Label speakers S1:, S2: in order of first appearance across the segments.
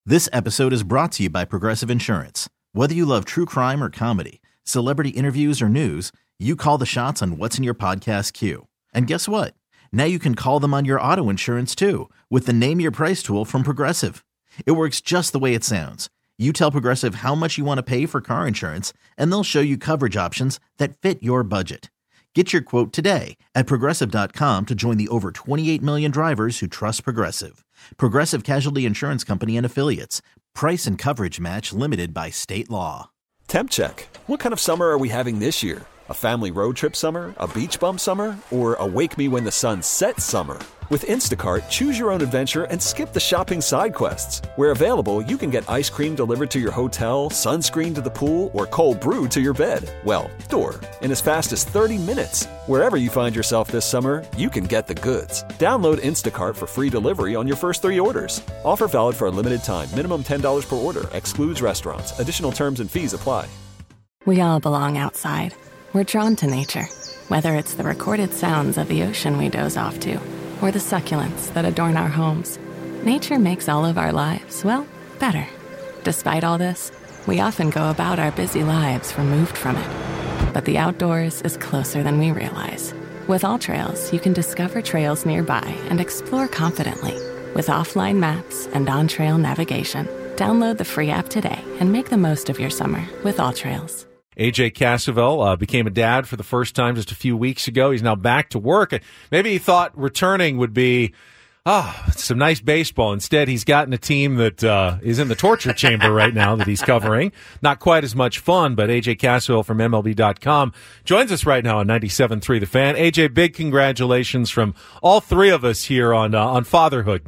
S1: This episode is brought to you by Progressive Insurance. Whether you love true crime or comedy, celebrity interviews or news, you call the shots on what's in your podcast queue. And guess what? Now you can call them on your auto insurance too with the Name Your Price tool from Progressive. It works just the way it sounds. You tell Progressive how much you want to pay for car insurance, and they'll show you coverage options that fit your budget. Get your quote today at Progressive.com to join the over 28 million drivers who trust Progressive. Progressive Casualty Insurance Company and Affiliates. Price and coverage match limited by state law.
S2: Temp check. What kind of summer are we having this year? A family road trip summer? A beach bum summer? Or a wake me when the sun sets summer? With Instacart, choose your own adventure and skip the shopping side quests. Where available, you can get ice cream delivered to your hotel, sunscreen to the pool, or cold brew to your bed. Well, door. In as fast as 30 minutes. Wherever you find yourself this summer, you can get the goods. Download Instacart for free delivery on your first 3 orders. Offer valid for a limited time. Minimum $10 per order. Excludes restaurants. Additional terms and fees apply.
S3: We all belong outside. We're drawn to nature. Whether it's the recorded sounds of the ocean we doze off to, or the succulents that adorn our homes. Nature makes all of our lives, well, better. Despite all this, we often go about our busy lives removed from it. But the outdoors is closer than we realize. With AllTrails, you can discover trails nearby and explore confidently. With offline maps and on-trail navigation, download the free app today and make the most of your summer with AllTrails.
S4: AJ Cassavell became a dad for the first time just a few weeks ago. He's now back to work. Maybe he thought returning would be some nice baseball. Instead, he's gotten a team that is in the torture chamber right now that he's covering. Not quite as much fun, but AJ Cassavell from MLB.com joins us right now on 97.3 The Fan. AJ, big congratulations from all three of us here on fatherhood.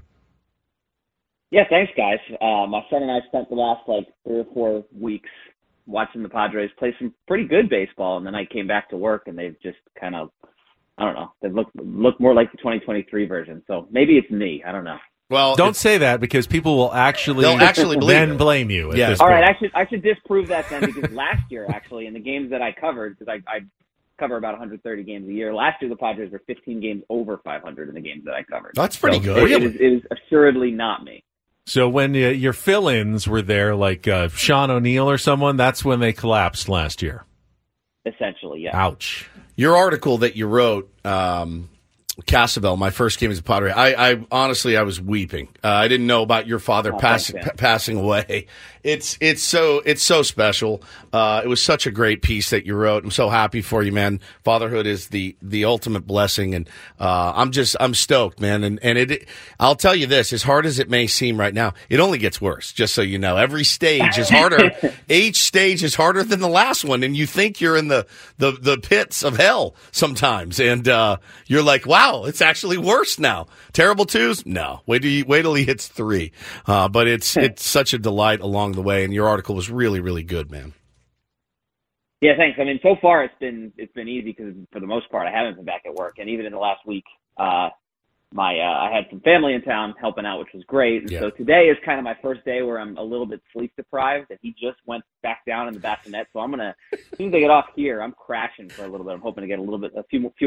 S5: Yeah, thanks, guys. My son and I spent the last 3 or 4 weeks watching the Padres play some pretty good baseball, and then I came back to work, and they've just kind of, I don't know, they look more like the 2023 version. So maybe it's me. I don't know.
S4: Well, don't say that because people will actually blame you.
S5: Yeah. All right, I should disprove that then because last year, actually, in the games that I covered, because I cover about 130 games a year, last year the Padres were 15 games over 500 in the games that I covered.
S6: That's pretty good.
S5: It is assuredly not me.
S4: So when your fill-ins were there, like Sean O'Neill or someone, that's when they collapsed last year.
S5: Essentially, yeah.
S4: Ouch.
S6: Your article that you wrote, Cassavell, my first game as a Padre, I honestly, I was weeping. I didn't know about your father passing away. It's so special. It was such a great piece that you wrote. I'm so happy for you, man. Fatherhood is the ultimate blessing, and I'm stoked, man. And I'll tell you this: as hard as it may seem right now, it only gets worse. Just so you know, every stage is harder. Each stage is harder than the last one, and you think you're in the pits of hell sometimes, and you're like, wow, it's actually worse now. Terrible twos? No. Wait till he hits 3. But it's such a delight along the way, and your article was really, really good, man.
S5: Yeah, thanks. I mean, so far it's been easy because for the most part I haven't been back at work, and even in the last week, I had some family in town helping out, which was great. And so today is kind of my first day where I'm a little bit sleep deprived, and he just went back down in the bassinet. So I'm gonna, as soon as I get off here, I'm crashing for a little bit. I'm hoping to get a little bit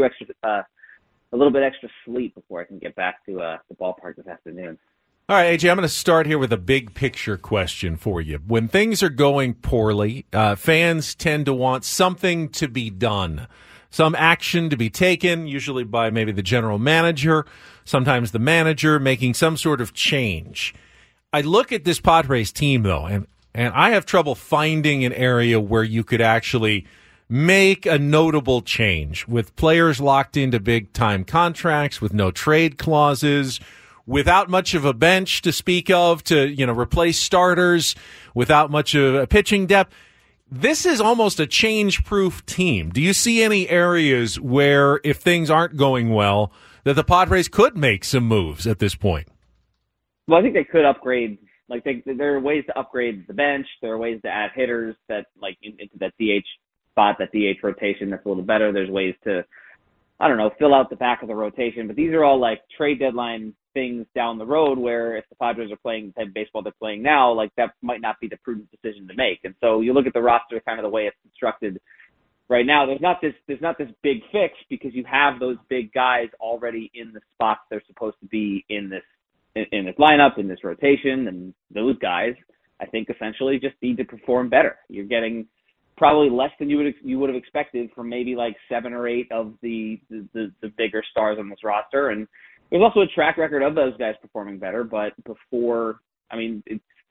S5: extra sleep before I can get back to the ballpark this afternoon.
S4: All right, AJ, I'm going to start here with a big picture question for you. When things are going poorly, fans tend to want something to be done, some action to be taken, usually by maybe the general manager, sometimes the manager, making some sort of change. I look at this Padres team, though, and I have trouble finding an area where you could actually make a notable change with players locked into big-time contracts, with no trade clauses, without much of a bench to speak of to, replace starters, without much of a pitching depth. This is almost a change-proof team. Do you see any areas where, if things aren't going well, that the Padres could make some moves at this point?
S5: Well, I think they could upgrade. There are ways to upgrade the bench. There are ways to add hitters that, into that DH spot, that DH rotation that's a little better. There's ways to, fill out the back of the rotation. But these are all trade deadline things down the road where if the Padres are playing the type of baseball they're playing now, that might not be the prudent decision to make. And so you look at the roster kind of the way it's constructed right now, there's not this big fix because you have those big guys already in the spots they're supposed to be in this in this lineup, in this rotation, and those guys, I think essentially just need to perform better. You're getting probably less than you would have expected from maybe like 7 or 8 of the bigger stars on this roster. And there's also a track record of those guys performing better. But before, I mean,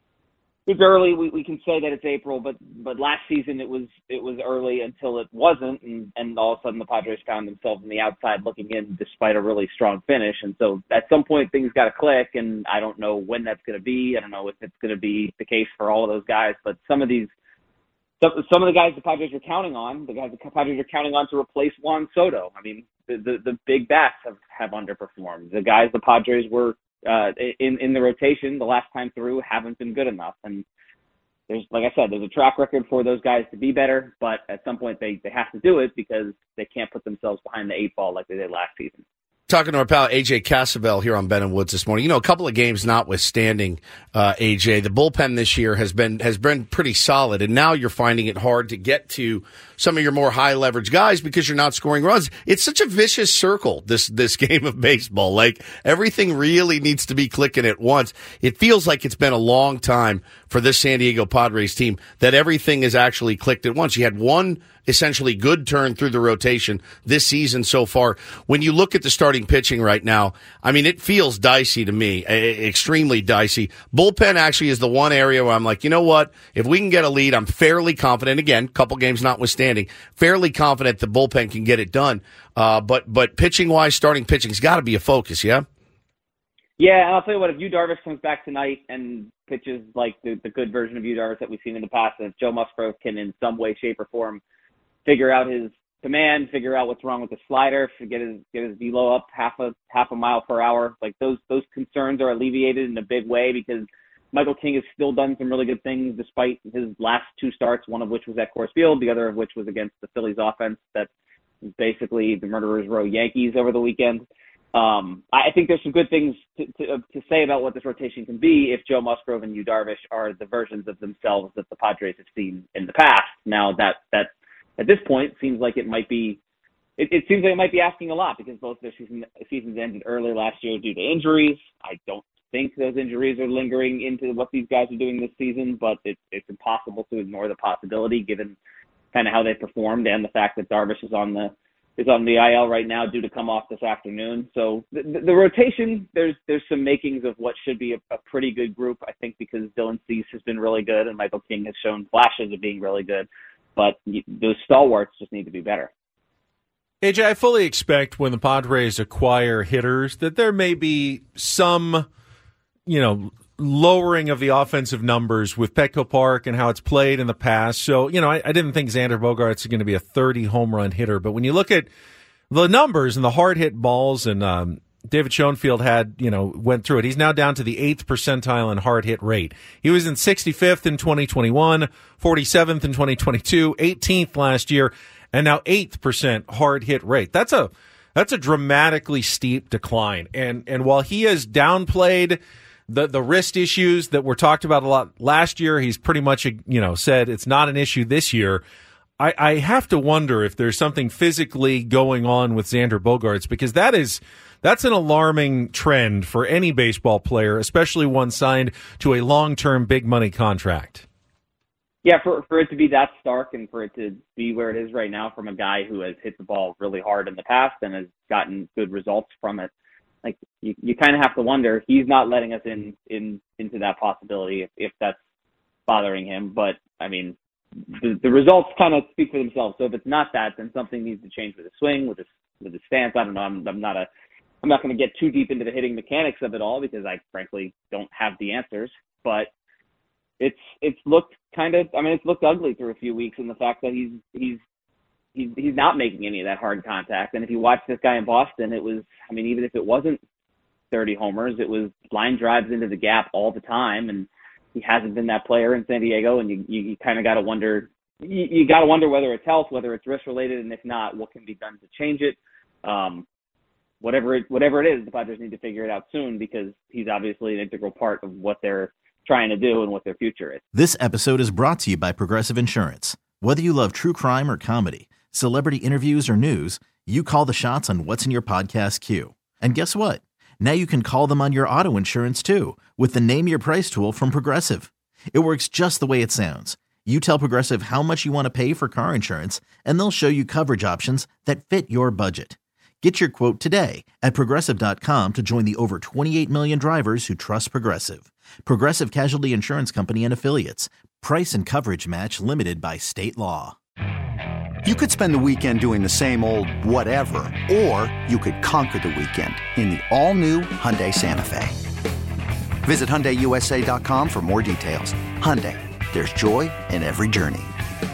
S5: it's early. We can say that it's April, but last season it was early until it wasn't, and all of a sudden the Padres found themselves on the outside looking in despite a really strong finish. And so at some point things got to click, and I don't know when that's going to be. I don't know if it's going to be the case for all of those guys, but some of the guys the Padres were counting on, the guys the Padres are counting on to replace Juan Soto. I mean, the big bats have underperformed. The guys the Padres were in the rotation the last time through haven't been good enough. And there's, like I said, there's a track record for those guys to be better, but at some point they have to do it because they can't put themselves behind the 8 ball like they did last season.
S6: Talking to our pal AJ Cassavell here on Ben and Woods this morning. You know, a couple of games notwithstanding, AJ, the bullpen this year has been pretty solid, and now you're finding it hard to get to some of your more high leverage guys because you're not scoring runs. It's such a vicious circle, this game of baseball. Like, everything really needs to be clicking at once. It feels like it's been a long time for this San Diego Padres team that everything is actually clicked at once. You had one essentially good turn through the rotation this season so far. When you look at the starting pitching right now, I mean, it feels dicey to me, extremely dicey. Bullpen actually is the one area where I'm like, you know what? If we can get a lead, I'm fairly confident, again, couple games notwithstanding, fairly confident the bullpen can get it done. But pitching-wise, starting pitching's got to be a focus, yeah?
S5: Yeah, and I'll tell you what, if Yu Darvish comes back tonight and pitches like the good version of Yu Darvish that we've seen in the past, and if Joe Musgrove can in some way, shape, or form figure out his command, figure out what's wrong with the slider, get his velo up half a mile per hour, like those concerns are alleviated in a big way because Michael King has still done some really good things despite his last 2 starts, one of which was at Coors Field, the other of which was against the Phillies offense that was basically the Murderers Row Yankees over the weekend. I think there's some good things to say about what this rotation can be if Joe Musgrove and Yu Darvish are the versions of themselves that the Padres have seen in the past. Now that at this point seems like it might be asking a lot because both their seasons ended early last year due to injuries. I don't think those injuries are lingering into what these guys are doing this season, but it's impossible to ignore the possibility given kind of how they performed and the fact that Darvish is on the IL right now due to come off this afternoon. So the rotation, there's some makings of what should be a pretty good group, I think, because Dylan Cease has been really good and Michael King has shown flashes of being really good. But those stalwarts just need to be better.
S4: AJ, I fully expect when the Padres acquire hitters that there may be some, lowering of the offensive numbers with Petco Park and how it's played in the past. So, I didn't think Xander Bogaerts is going to be a 30 home run hitter. But when you look at the numbers and the hard hit balls, and David Schoenfield went through it. He's now down to the 8th percentile in hard hit rate. He was in 65th in 2021, 47th in 2022, 18th last year, and now 8th hard hit rate. That's a dramatically steep decline. And while he has downplayed the wrist issues that were talked about a lot last year, he's pretty much said it's not an issue this year. I have to wonder if there's something physically going on with Xander Bogaerts, because that's an alarming trend for any baseball player, especially one signed to a long-term big money contract.
S5: Yeah, for it to be that stark and for it to be where it is right now from a guy who has hit the ball really hard in the past and has gotten good results from it, like you kind of have to wonder, he's not letting us into that possibility if that's bothering him. But I mean, the results kind of speak for themselves. So if it's not that, then something needs to change with his swing, with his stance. I don't know. I'm not going to get too deep into the hitting mechanics of it all because I frankly don't have the answers. But it's looked it's looked ugly through a few weeks in the fact that he's not making any of that hard contact. And if you watch this guy in Boston, even if it wasn't 30 homers, it was line drives into the gap all the time. And he hasn't been that player in San Diego. And you kind of got to wonder, you got to wonder whether it's health, whether it's risk related. And if not, what can be done to change it? Whatever it is, the Padres need to figure it out soon because he's obviously an integral part of what they're trying to do and what their future is.
S1: This episode is brought to you by Progressive Insurance. Whether you love true crime or comedy, celebrity interviews or news, you call the shots on what's in your podcast queue. And guess what? Now you can call them on your auto insurance too with the Name Your Price tool from Progressive. It works just the way it sounds. You tell Progressive how much you want to pay for car insurance, and they'll show you coverage options that fit your budget. Get your quote today at Progressive.com to join the over 28 million drivers who trust Progressive. Progressive Casualty Insurance Company and Affiliates. Price and coverage match limited by state law.
S7: You could spend the weekend doing the same old whatever, or you could conquer the weekend in the all-new Hyundai Santa Fe. Visit HyundaiUSA.com for more details. Hyundai, there's joy in every journey.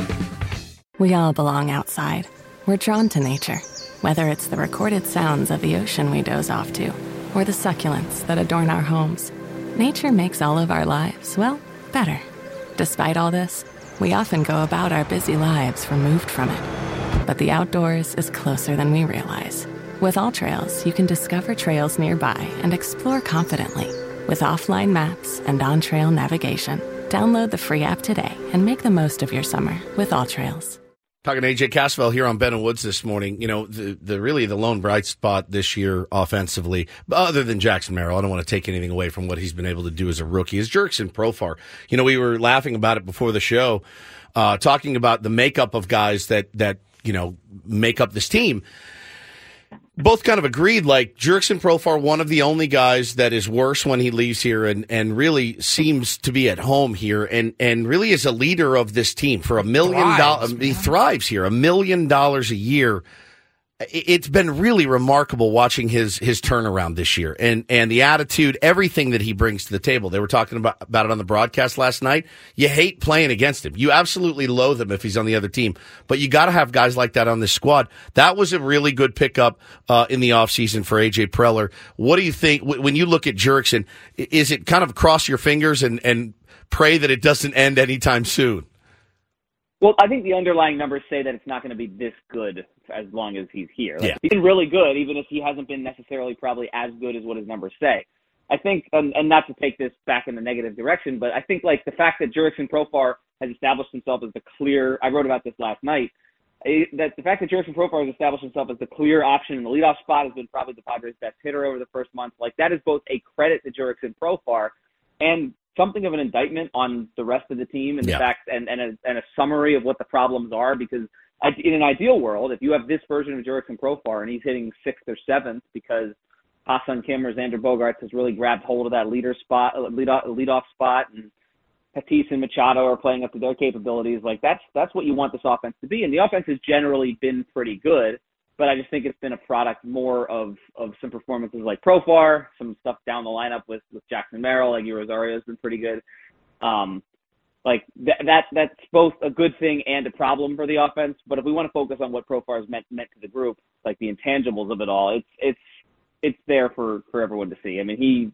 S3: We all belong outside. We're drawn to nature. Whether it's the recorded sounds of the ocean we doze off to, or the succulents that adorn our homes, nature makes all of our lives, well, better. Despite all this, we often go about our busy lives removed from it. But the outdoors is closer than we realize. With AllTrails, you can discover trails nearby and explore confidently. With offline maps and on-trail navigation, download the free app today and make the most of your summer with AllTrails.
S6: Talking to AJ Cassavell here on Ben and Woods this morning. You know, the really the lone bright spot this year offensively, other than Jackson Merrill, I don't want to take anything away from what he's been able to do as a rookie, is Jurickson Profar. You know, we were laughing about it before the show, talking about the makeup of guys that you know make up this team. Both kind of agreed, like Jurickson Profar, one of the only guys that is worse when he leaves here and really seems to be at home here and really is a leader of this team for $1 million. He thrives here, $1 million a year. It's been really remarkable watching his turnaround this year and the attitude, everything that he brings to the table. They were talking about it on the broadcast last night. You hate playing against him. You absolutely loathe him if he's on the other team, but you got to have guys like that on this squad. That was a really good pickup in the offseason for AJ Preller. What do you think when you look at Jurickson? Is it kind of cross your fingers and pray that it doesn't end anytime soon?
S5: Well, I think the underlying numbers say that it's not going to be this good as long as he's here. Like,
S6: yeah.
S5: He's been really good, even if he hasn't been necessarily probably as good as what his numbers say. I think, and not to take this back in the negative direction, but I think like the fact that Jurickson Profar has established himself as the clear, I wrote about this last night, that the fact that Jurickson Profar has established himself as the clear option in the leadoff spot has been probably the Padres' best hitter over the first month. Like that is both a credit to Jurickson Profar and something of an indictment on the rest of the team and the fact and a summary of what the problems are, because in an ideal world, if you have this version of Jurickson Profar and he's hitting 6th or 7th because Ha-Seong Kim or Xander Bogaerts has really grabbed hold of that leadoff spot, and Tatis and Machado are playing up to their capabilities, like that's what you want this offense to be. And the offense has generally been pretty good, but I just think it's been a product more of some performances like Profar, some stuff down the lineup with Jackson Merrill, like Rosario has been pretty good. That's both a good thing and a problem for the offense. But if we want to focus on what Profar has meant to the group, like the intangibles of it all, it's there for everyone to see. I mean,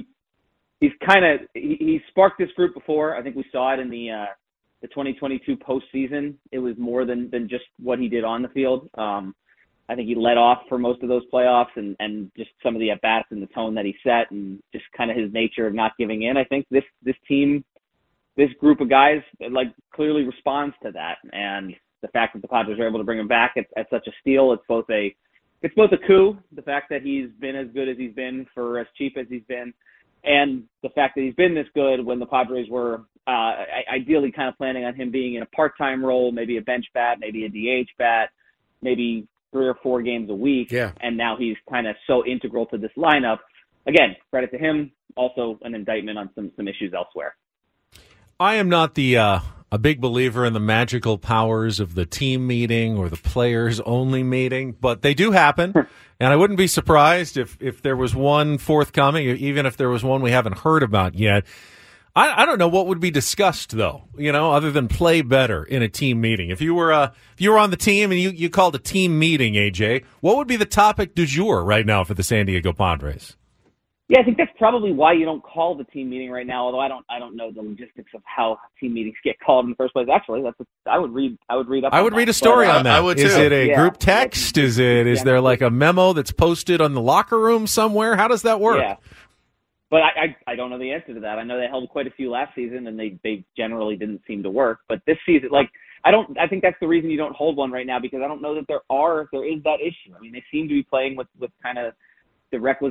S5: he sparked this group before. I think we saw it in the 2022 postseason. It was more than just what he did on the field. I think he led off for most of those playoffs and just some of the at-bats and the tone that he set and just kind of his nature of not giving in. I think this team, this group of guys, like clearly responds to that. And the fact that the Padres are able to bring him back at such a steal, it's both a coup, the fact that he's been as good as he's been for as cheap as he's been, and the fact that he's been this good when the Padres were ideally kind of planning on him being in a part-time role, maybe a bench bat, maybe a DH bat, maybe 3 or 4 games a week.
S6: Yeah.
S5: And now he's kind of so integral to this lineup. Again, credit to him. Also an indictment on some issues elsewhere.
S4: I am not a big believer in the magical powers of the team meeting or the players only meeting, but they do happen. And I wouldn't be surprised if there was one forthcoming, even if there was one we haven't heard about yet. I don't know what would be discussed, though, other than play better in a team meeting. If you were on the team and you called a team meeting, AJ, what would be the topic du jour right now for the San Diego Padres?
S5: Yeah, I think that's probably why you don't call the team meeting right now. Although I don't know the logistics of how team meetings get called in the first place. Actually, I would read a story
S4: on that.
S6: I would too.
S4: Is it a group text? Is there like a memo that's posted on the locker room somewhere? How does that work?
S5: Yeah. But I don't know the answer to that. I know they held quite a few last season, and they generally didn't seem to work. But this season, I think that's the reason you don't hold one right now, because I don't know that there is that issue. I mean, they seem to be playing with kind of the requisite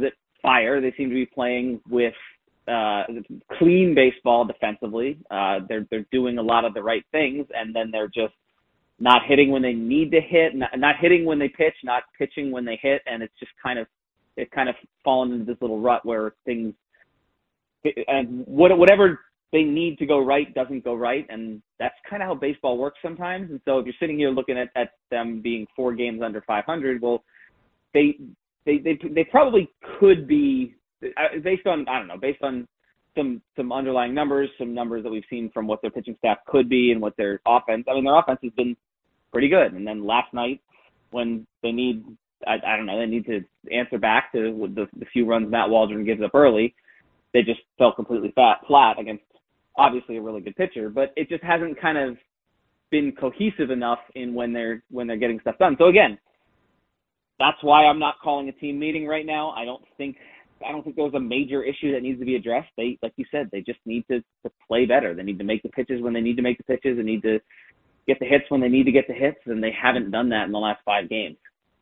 S5: fire. They seem to be playing with clean baseball defensively. They're doing a lot of the right things, and then they're just not hitting when they need to hit, not hitting when they pitch, not pitching when they hit, and it's just kind of fallen into this little rut where things and whatever they need to go right doesn't go right, and that's kind of how baseball works sometimes. And so if you're sitting here looking at them being 4 games under 500, well, they probably could be, based on some underlying numbers, some numbers that we've seen from what their pitching staff could be and what their offense. I mean, their offense has been pretty good. And then last night, when they need, they need to answer back to the few runs Matt Waldron gives up early, they just fell completely flat against obviously a really good pitcher. But it just hasn't kind of been cohesive enough in when they're getting stuff done. So again, that's why I'm not calling a team meeting right now. I don't think there's a major issue that needs to be addressed. They, like you said, they just need to play better. They need to make the pitches when they need to make the pitches. They need to get the hits when they need to get the hits, and they haven't done that in the last 5 games.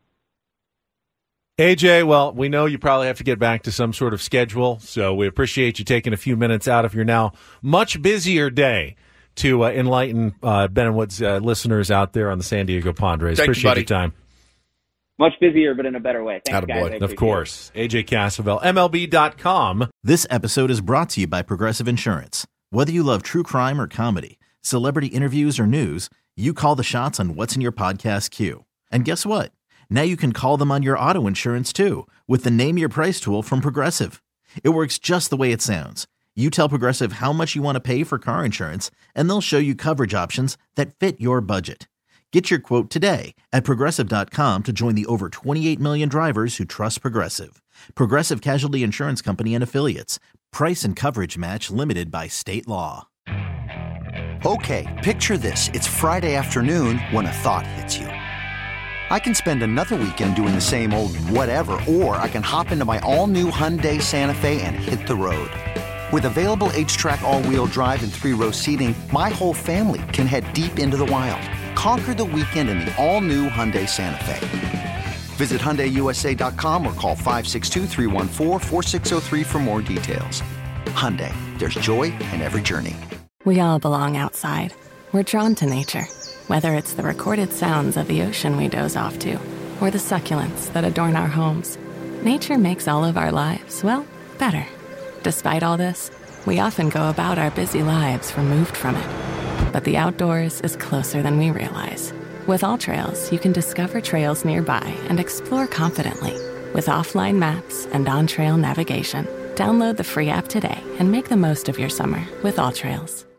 S4: AJ, well, we know you probably have to get back to some sort of schedule, so we appreciate you taking a few minutes out of your now much busier day to enlighten Ben and Wood's listeners out there on the San Diego Padres. Appreciate your time.
S5: Much busier, but in a better way. Thanks, guys.
S4: Of course. AJ Cassavell, MLB.com.
S1: This episode is brought to you by Progressive Insurance. Whether you love true crime or comedy, celebrity interviews or news, you call the shots on what's in your podcast queue. And guess what? Now you can call them on your auto insurance, too, with the Name Your Price tool from Progressive. It works just the way it sounds. You tell Progressive how much you want to pay for car insurance, and they'll show you coverage options that fit your budget. Get your quote today at Progressive.com to join the over 28 million drivers who trust Progressive. Progressive Casualty Insurance Company and Affiliates. Price and coverage match limited by state law.
S7: Okay, picture this. It's Friday afternoon when a thought hits you. I can spend another weekend doing the same old whatever, or I can hop into my all-new Hyundai Santa Fe and hit the road. With available H-Track all-wheel drive and 3-row seating, my whole family can head deep into the wild. Conquer the weekend in the all-new Hyundai Santa Fe. Visit HyundaiUSA.com or call 562-314-4603 for more details. Hyundai, there's joy in every journey.
S3: We all belong outside. We're drawn to nature, whether it's the recorded sounds of the ocean we doze off to, or the succulents that adorn our homes. Nature makes all of our lives, well, better. Despite all this, we often go about our busy lives removed from it. But the outdoors is closer than we realize. With AllTrails, you can discover trails nearby and explore confidently. With offline maps and on-trail navigation, download the free app today and make the most of your summer with AllTrails.